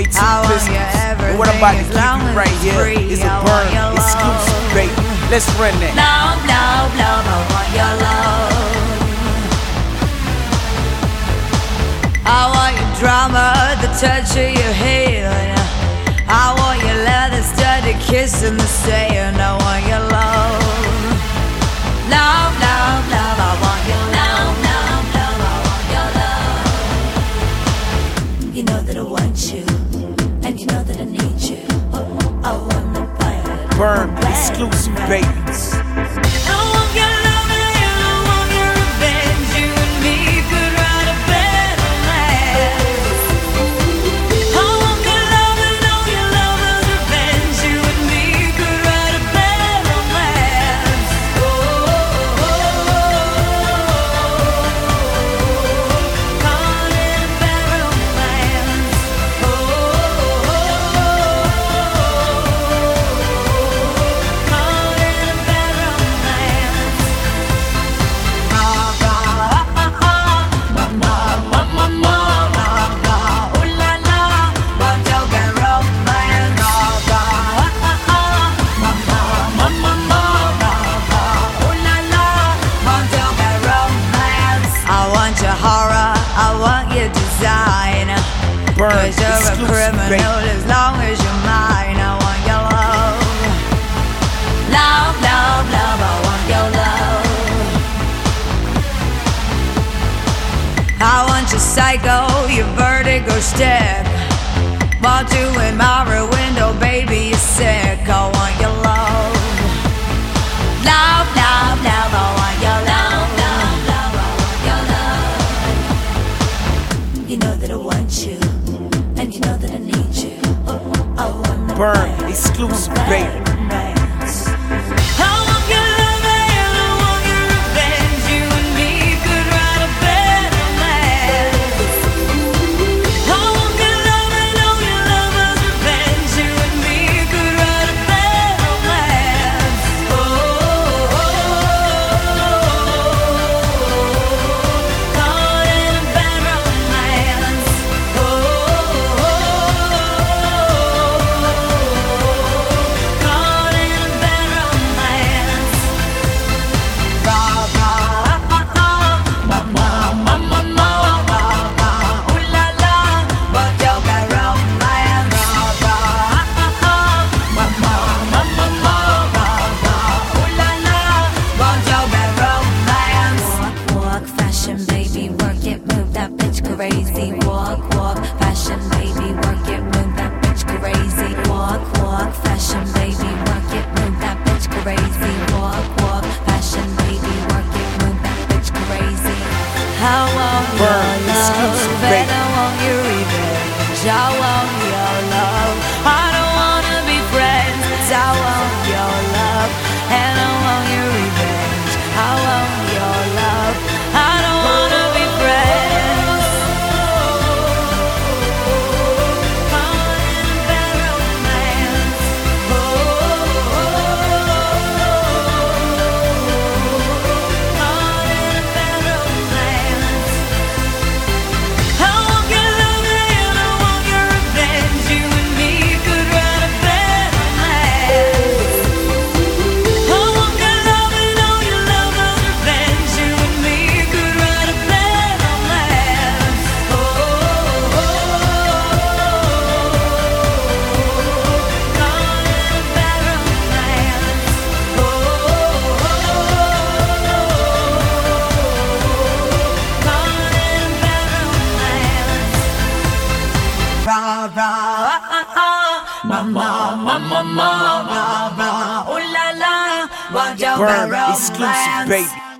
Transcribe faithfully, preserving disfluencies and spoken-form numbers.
two pistols. And what I'm about to give you right here is a burn exclusive, baby. Let's run that. Love, love, love, I want your love. I want your drama, the touch of your hand. I want your leather studded kiss in the sand. I want your love. Love, love, love, I want your love. Love, love, I want your love. You know that I want you, and you know that I need you. Oh, I want the fire. Burn exclusive, babies. Burn, cause you're a criminal, baby. As long as you're mine. I want your love. Love, love, love, I want your love. I want your psycho, your vertigo stick. While doing my rear window, baby, you're sick. I want your love. Love, love, love, I want your love. Love, love, I want your love. You know that I want you, and you know that I need you. Oh, I want the burn exclusive, baby. Crazy, walk, walk, fashion, baby, work it, move that bitch crazy. Walk, walk, fashion, baby, work it, move that bitch crazy. Walk, walk, fashion, baby, work it, move that bitch crazy. I want your love, and I want your revenge. I want your love. I don't wanna be friends. I want your love, and I want your revenge. I want your love. I don't wanna be friends. Mama, mama, mama, ooh la la, want your burn exclusive, baby.